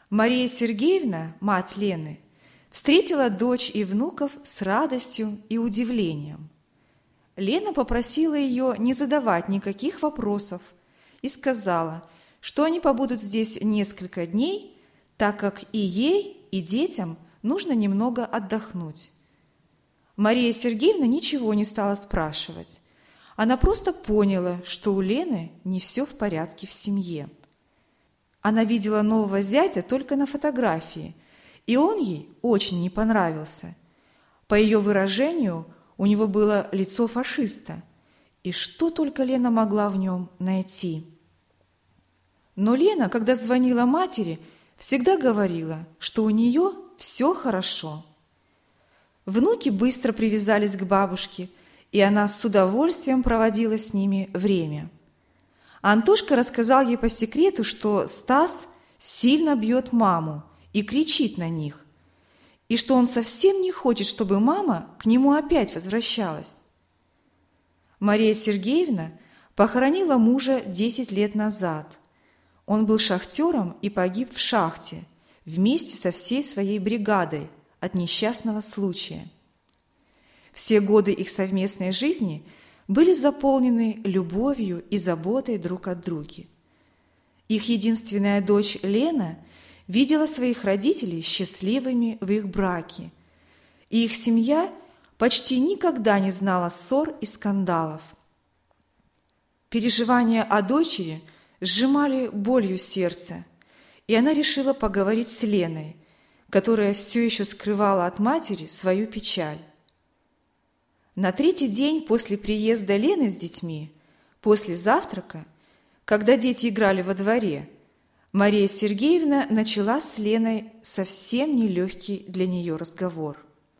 Мария Сергеевна, мать Лены, встретила дочь и внуков с радостью и удивлением. Лена попросила ее не задавать никаких вопросов и сказала, что они побудут здесь несколько дней, так как и ей, и детям нужно немного отдохнуть. Мария Сергеевна ничего не стала спрашивать. Она просто поняла, что у Лены не все в порядке в семье. Она видела нового зятя только на фотографии, и он ей очень не понравился. По ее выражению, у него было лицо фашиста, и что только Лена могла в нем найти. Но Лена, когда звонила матери, всегда говорила, что у нее все хорошо. Внуки быстро привязались к бабушке, и она с удовольствием проводила с ними время. Антошка рассказал ей по секрету, что Стас сильно бьет маму и кричит на них, и что он совсем не хочет, чтобы мама к нему опять возвращалась. Мария Сергеевна похоронила мужа 10 лет назад. Он был шахтером и погиб в шахте вместе со всей своей бригадой от несчастного случая. Все годы их совместной жизни были заполнены любовью и заботой друг от друга. Их единственная дочь Лена видела своих родителей счастливыми в их браке, и их семья почти никогда не знала ссор и скандалов. Переживания о дочери сжимали болью сердце, и она решила поговорить с Леной, которая все еще скрывала от матери свою печаль. На третий день после приезда Лены с детьми, после завтрака, когда дети играли во дворе, Мария Сергеевна начала с Леной совсем нелегкий для нее разговор.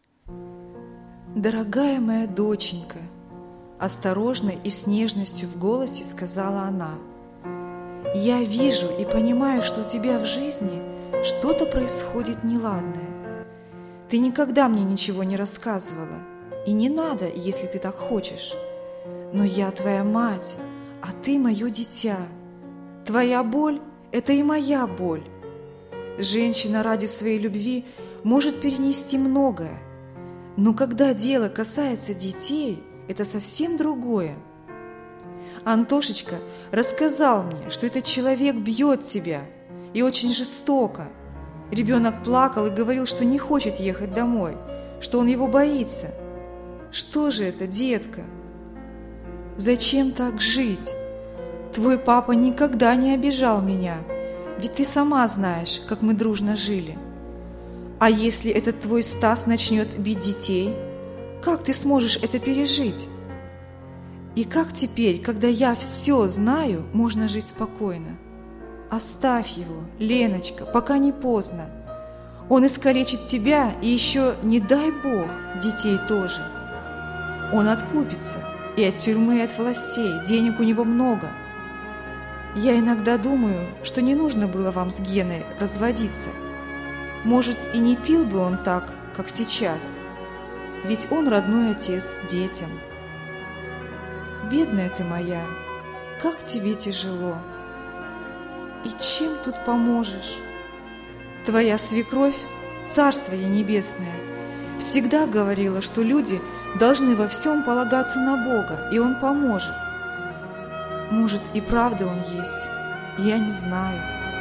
«Дорогая моя доченька», – осторожно и с нежностью в голосе сказала она, – «я вижу и понимаю, что у тебя в жизни что-то происходит неладное. Ты никогда мне ничего не рассказывала, и не надо, если ты так хочешь. Но я твоя мать, а ты мое дитя. Твоя боль – это и моя боль. Женщина ради своей любви может перенести многое, но когда дело касается детей, это совсем другое. Антошечка рассказал мне, что этот человек бьет тебя, и очень жестоко. Ребенок плакал и говорил, что не хочет ехать домой, что он его боится. Что же это, детка? Зачем так жить? Твой папа никогда не обижал меня, ведь ты сама знаешь, как мы дружно жили. А если этот твой Стас начнет бить детей, как ты сможешь это пережить? И как теперь, когда я все знаю, можно жить спокойно? Оставь его, Леночка, пока не поздно. Он искалечит тебя и еще, не дай Бог, детей тоже. Он откупится и от тюрьмы, и от властей, денег у него много. Я иногда думаю, что не нужно было вам с Геной разводиться. Может, и не пил бы он так, как сейчас, ведь он родной отец детям. Бедная ты моя, как тебе тяжело. И чем тут поможешь? Твоя свекровь, царство ей небесное, всегда говорила, что люди должны во всем полагаться на Бога, и Он поможет. Может, и правда Он есть, я не знаю.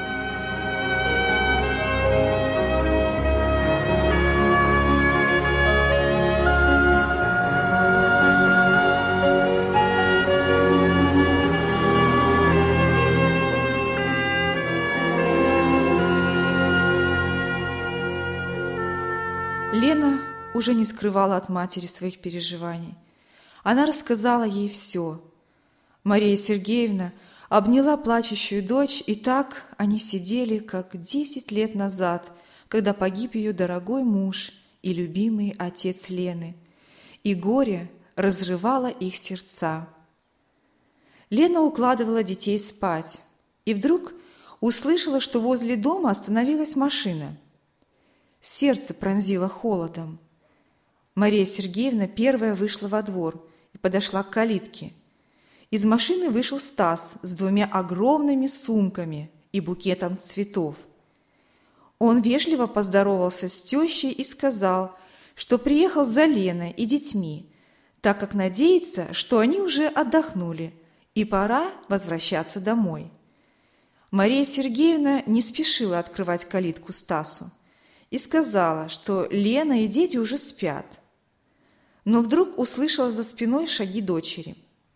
Лена уже не скрывала от матери своих переживаний. Она рассказала ей все. Мария Сергеевна обняла плачущую дочь, и так они сидели, как 10 лет назад, когда погиб ее дорогой муж и любимый отец Лены, и горе разрывало их сердца. Лена укладывала детей спать, и вдруг услышала, что возле дома остановилась машина. Сердце пронзило холодом. Мария Сергеевна первая вышла во двор и подошла к калитке. Из машины вышел Стас с 2 огромными сумками и букетом цветов. Он вежливо поздоровался с тещей и сказал, что приехал за Леной и детьми, так как надеется, что они уже отдохнули и пора возвращаться домой. Мария Сергеевна не спешила открывать калитку Стасу и сказала, что Лена и дети уже спят. Но вдруг услышала за спиной шаги дочери.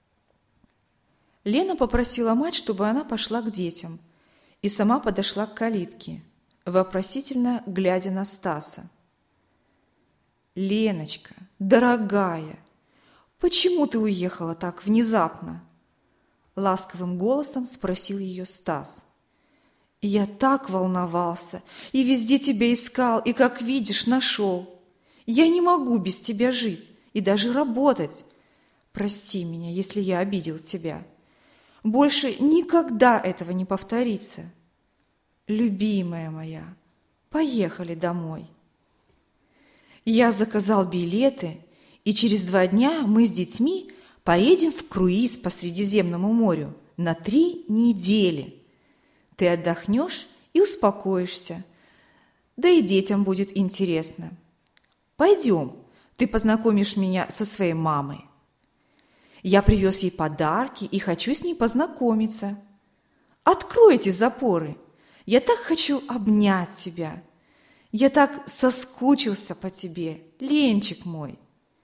Лена попросила мать, чтобы она пошла к детям, и сама подошла к калитке, вопросительно глядя на Стаса. «Леночка, дорогая, почему ты уехала так внезапно?» Ласковым голосом спросил ее Стас. «Я так волновался и везде тебя искал, и, как видишь, нашел. Я не могу без тебя жить и даже работать. Прости меня, если я обидел тебя. Больше никогда этого не повторится. Любимая моя, поехали домой. Я заказал билеты, и через 2 дня мы с детьми поедем в круиз по Средиземному морю на 3 недели. Ты отдохнешь и успокоишься, да и детям будет интересно. Пойдем, ты познакомишь меня со своей мамой. Я привез ей подарки и хочу с ней познакомиться. Открой эти запоры. Я так хочу обнять тебя. Я так соскучился по тебе, Ленчик мой».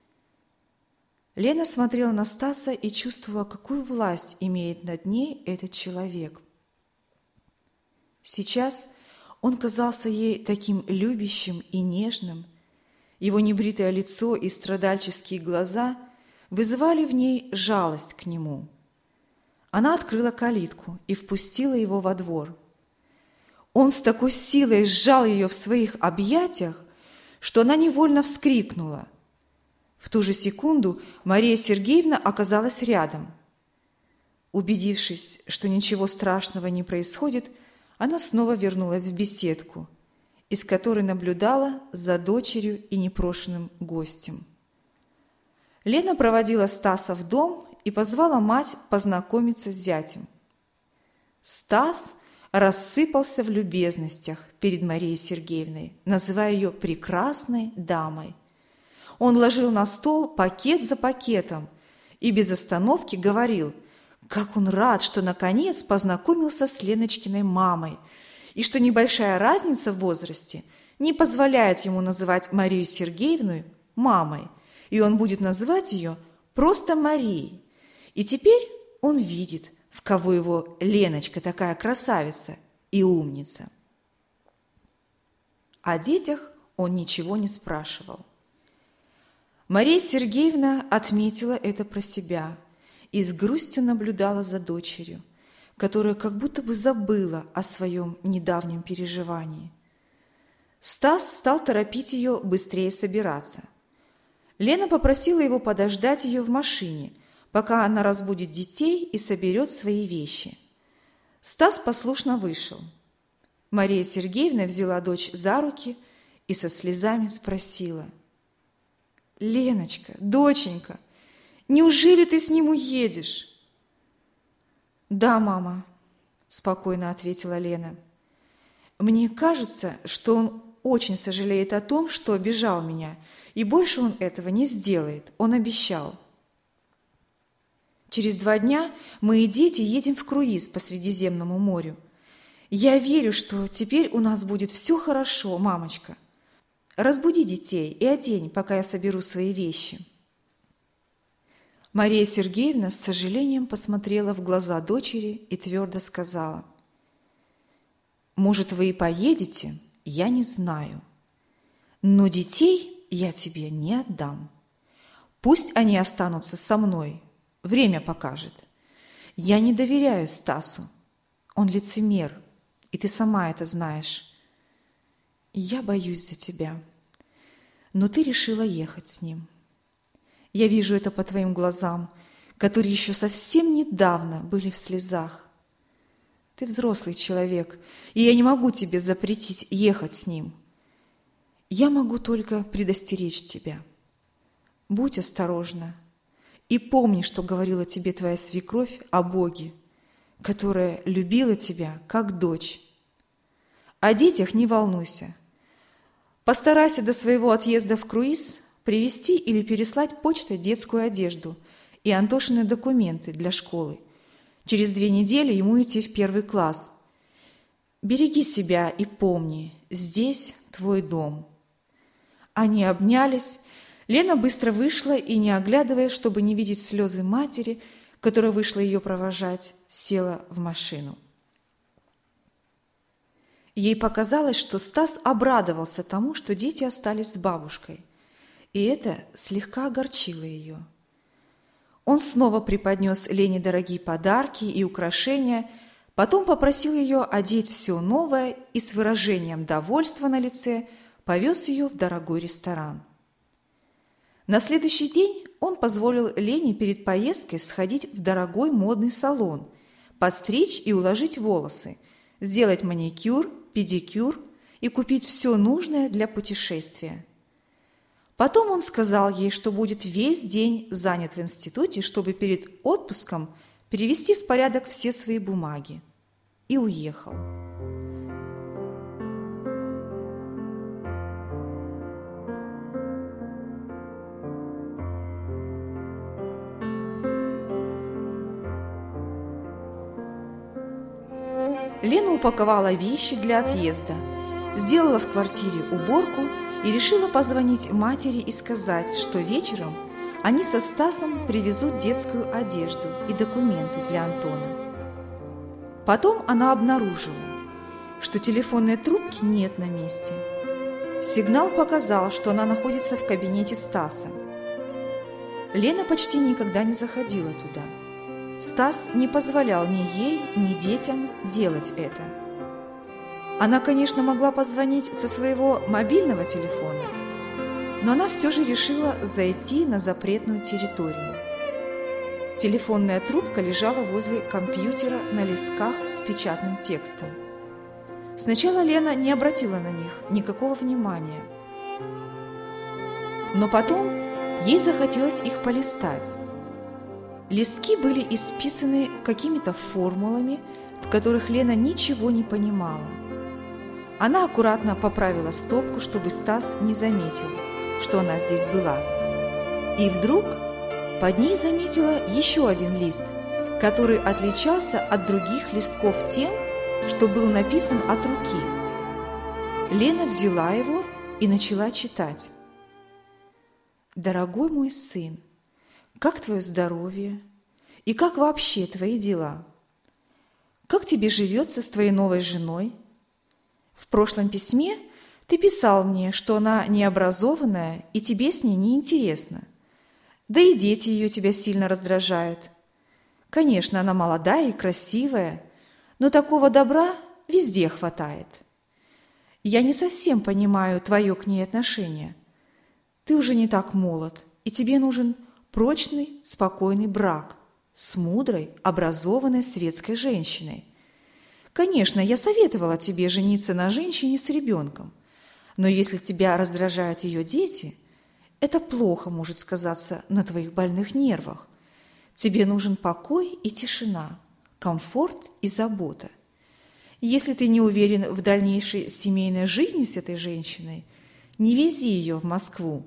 Лена смотрела на Стаса и чувствовала, какую власть имеет над ней этот человек. Сейчас он казался ей таким любящим и нежным. Его небритое лицо и страдальческие глаза вызывали в ней жалость к нему. Она открыла калитку и впустила его во двор. Он с такой силой сжал ее в своих объятиях, что она невольно вскрикнула. В ту же секунду Мария Сергеевна оказалась рядом. Убедившись, что ничего страшного не происходит, она снова вернулась в беседку, из которой наблюдала за дочерью и непрошенным гостем. Лена проводила Стаса в дом и позвала мать познакомиться с зятем. Стас рассыпался в любезностях перед Марией Сергеевной, называя ее прекрасной дамой. Он ложил на стол пакет за пакетом и без остановки говорил, как он рад, что наконец познакомился с Леночкиной мамой, и что небольшая разница в возрасте не позволяет ему называть Марию Сергеевну мамой, и он будет называть ее просто Марией. И теперь он видит, в кого его Леночка такая красавица и умница. О детях он ничего не спрашивал. Мария Сергеевна отметила это про себя и с грустью наблюдала за дочерью, которая как будто бы забыла о своем недавнем переживании. Стас стал торопить ее быстрее собираться. Лена попросила его подождать ее в машине, пока она разбудит детей и соберет свои вещи. Стас послушно вышел. Мария Сергеевна взяла дочь за руки и со слезами спросила: «Леночка, доченька, неужели ты с ним уедешь?» «Да, мама», – спокойно ответила Лена. «Мне кажется, что он очень сожалеет о том, что обижал меня, и больше он этого не сделает, он обещал. Через 2 дня мы и дети едем в круиз по Средиземному морю. Я верю, что теперь у нас будет все хорошо, мамочка. Разбуди детей и одень, пока я соберу свои вещи». Мария Сергеевна с сожалением посмотрела в глаза дочери и твердо сказала: «Может, вы и поедете, я не знаю, но детей я тебе не отдам. Пусть они останутся со мной, время покажет. Я не доверяю Стасу, он лицемер, и ты сама это знаешь. Я боюсь за тебя, но ты решила ехать с ним. Я вижу это по твоим глазам, которые еще совсем недавно были в слезах. Ты взрослый человек, и я не могу тебе запретить ехать с ним. Я могу только предостеречь тебя. Будь осторожна и помни, что говорила тебе твоя свекровь о Боге, которая любила тебя как дочь. О детях не волнуйся. Постарайся до своего отъезда в круиз привезти или переслать почтой детскую одежду и Антошины документы для школы. Через 2 недели ему идти в 1 класс. Береги себя и помни, здесь твой дом». Они обнялись. Лена быстро вышла и, не оглядываясь, чтобы не видеть слезы матери, которая вышла ее провожать, села в машину. Ей показалось, что Стас обрадовался тому, что дети остались с бабушкой, и это слегка огорчило ее. Он снова преподнес Лене дорогие подарки и украшения, потом попросил ее одеть все новое и с выражением довольства на лице повез ее в дорогой ресторан. На следующий день он позволил Лене перед поездкой сходить в дорогой модный салон, подстричь и уложить волосы, сделать маникюр, педикюр и купить все нужное для путешествия. Потом он сказал ей, что будет весь день занят в институте, чтобы перед отпуском привести в порядок все свои бумаги, и уехал. Лена упаковала вещи для отъезда, сделала в квартире уборку и решила позвонить матери и сказать, что вечером они со Стасом привезут детскую одежду и документы для Антона. Потом она обнаружила, что телефонной трубки нет на месте. Сигнал показал, что она находится в кабинете Стаса. Лена почти никогда не заходила туда. Стас не позволял ни ей, ни детям делать это. Она, конечно, могла позвонить со своего мобильного телефона, но она все же решила зайти на запретную территорию. Телефонная трубка лежала возле компьютера на листках с печатным текстом. Сначала Лена не обратила на них никакого внимания, но потом ей захотелось их полистать. Листки были исписаны какими-то формулами, в которых Лена ничего не понимала. Она аккуратно поправила стопку, чтобы Стас не заметил, что она здесь была. И вдруг под ней заметила еще один лист, который отличался от других листков тем, что был написан от руки. Лена взяла его и начала читать. «Дорогой мой сын, как твое здоровье? И как вообще твои дела? Как тебе живется с твоей новой женой? В прошлом письме ты писал мне, что она необразованная и тебе с ней неинтересно. Да и дети ее тебя сильно раздражают. Конечно, она молодая и красивая, но такого добра везде хватает. Я не совсем понимаю твое к ней отношение. Ты уже не так молод, и тебе нужен прочный, спокойный брак с мудрой, образованной светской женщиной. Конечно, я советовала тебе жениться на женщине с ребенком, но если тебя раздражают ее дети, это плохо может сказаться на твоих больных нервах. Тебе нужен покой и тишина, комфорт и забота. Если ты не уверен в дальнейшей семейной жизни с этой женщиной, не вези ее в Москву.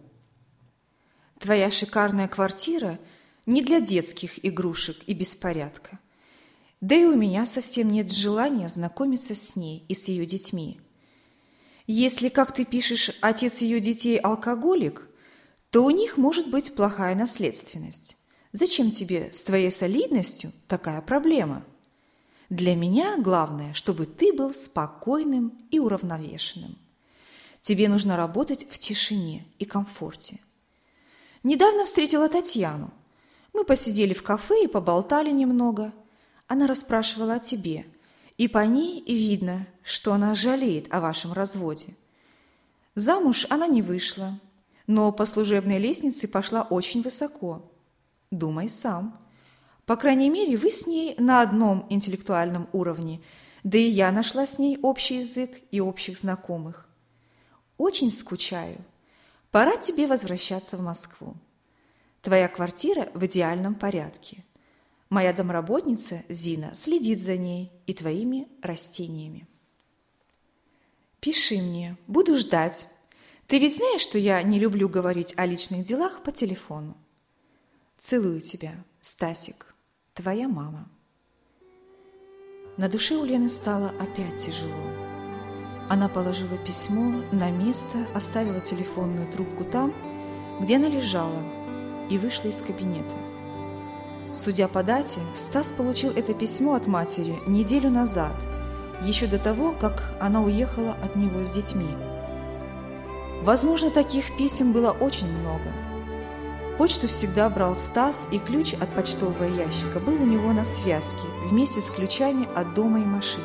Твоя шикарная квартира не для детских игрушек и беспорядка. Да и у меня совсем нет желания знакомиться с ней и с ее детьми. Если, как ты пишешь, отец ее детей алкоголик, то у них может быть плохая наследственность. Зачем тебе с твоей солидностью такая проблема? Для меня главное, чтобы ты был спокойным и уравновешенным. Тебе нужно работать в тишине и комфорте. Недавно встретила Татьяну. Мы посидели в кафе и поболтали немного. Она расспрашивала о тебе, и по ней видно, что она жалеет о вашем разводе. Замуж она не вышла, но по служебной лестнице пошла очень высоко. Думай сам. По крайней мере, вы с ней на одном интеллектуальном уровне, да и я нашла с ней общий язык и общих знакомых. Очень скучаю. Пора тебе возвращаться в Москву. Твоя квартира в идеальном порядке. Моя домработница Зина следит за ней и твоими растениями». Пиши мне, буду ждать. Ты ведь знаешь, что я не люблю говорить о личных делах по телефону. Целую тебя, Стасик, твоя мама. На душе у Лены стало опять тяжело. Она положила письмо на место, оставила телефонную трубку там, где она лежала, и вышла из кабинета. Судя по дате, Стас получил это письмо от матери неделю назад, еще до того, как она уехала от него с детьми. Возможно, таких писем было очень много. Почту всегда брал Стас, и ключ от почтового ящика был у него на связке вместе с ключами от дома и машины.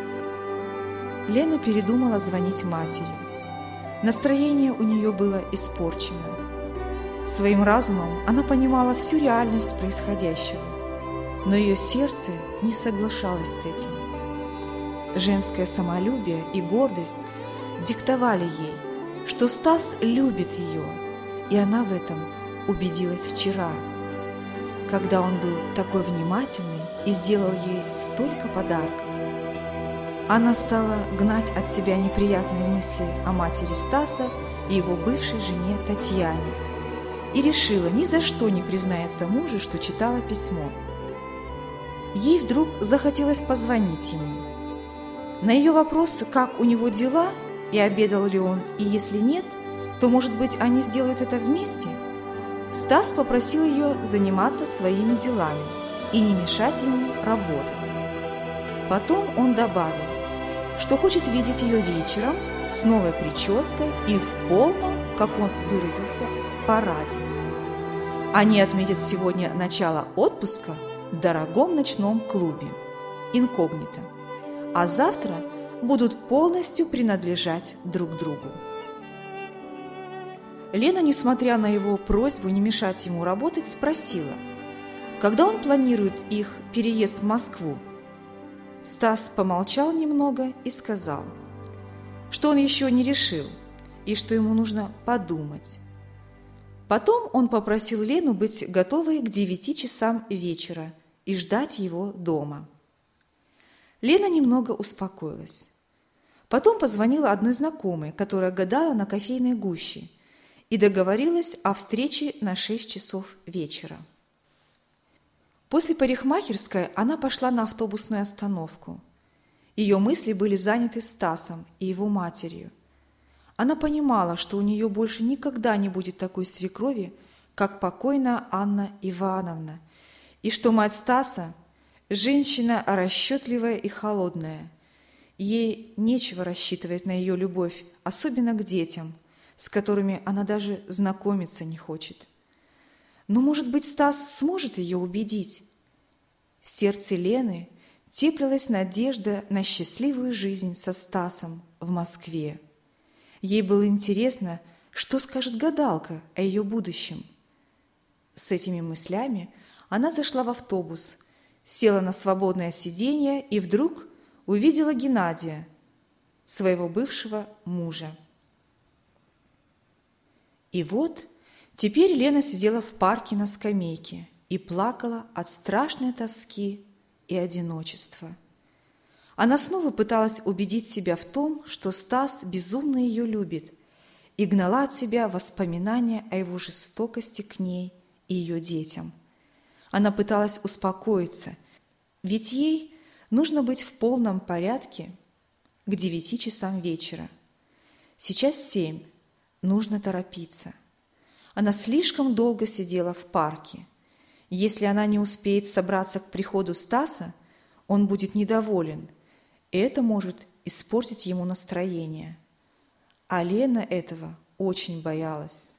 Лена передумала звонить матери. Настроение у нее было испорчено. Своим разумом она понимала всю реальность происходящего, но ее сердце не соглашалось с этим. Женское самолюбие и гордость диктовали ей, что Стас любит ее, и она в этом убедилась вчера, когда он был такой внимательный и сделал ей столько подарков. Она стала гнать от себя неприятные мысли о матери Стаса и его бывшей жене Татьяне и решила ни за что не признается мужу, что читала письмо. Ей вдруг захотелось позвонить ему. На ее вопрос, как у него дела и обедал ли он, и если нет, то, может быть, они сделают это вместе, Стас попросил ее заниматься своими делами и не мешать ему работать. Потом он добавил, что хочет видеть ее вечером с новой прической и в полном, как он выразился, параде. Они отметят сегодня начало отпуска в дорогом ночном клубе «Инкогнито», а завтра будут полностью принадлежать друг другу. Лена, несмотря на его просьбу не мешать ему работать, спросила, когда он планирует их переезд в Москву. Стас помолчал немного и сказал, что он еще не решил и что ему нужно подумать. Потом он попросил Лену быть готовой к 9 часам вечера и ждать его дома. Лена немного успокоилась. Потом позвонила одной знакомой, которая гадала на кофейной гуще, и договорилась о встрече на 6 часов вечера. После парикмахерской она пошла на автобусную остановку. Ее мысли были заняты Стасом и его матерью. Она понимала, что у нее больше никогда не будет такой свекрови, как покойная Анна Ивановна, и что мать Стаса – женщина расчетливая и холодная. Ей нечего рассчитывать на ее любовь, особенно к детям, с которыми она даже знакомиться не хочет. Но, может быть, Стас сможет ее убедить? В сердце Лены теплилась надежда на счастливую жизнь со Стасом в Москве. Ей было интересно, что скажет гадалка о ее будущем. С этими мыслями она зашла в автобус, села на свободное сиденье и вдруг увидела Геннадия, своего бывшего мужа. И вот теперь Лена сидела в парке на скамейке и плакала от страшной тоски и одиночества. Она снова пыталась убедить себя в том, что Стас безумно ее любит, и гнала от себя воспоминания о его жестокости к ней и ее детям. Она пыталась успокоиться, ведь ей нужно быть в полном порядке к 9 часам вечера. Сейчас 7, нужно торопиться. Она слишком долго сидела в парке. Если она не успеет собраться к приходу Стаса, он будет недоволен, и это может испортить ему настроение. А Лена этого очень боялась.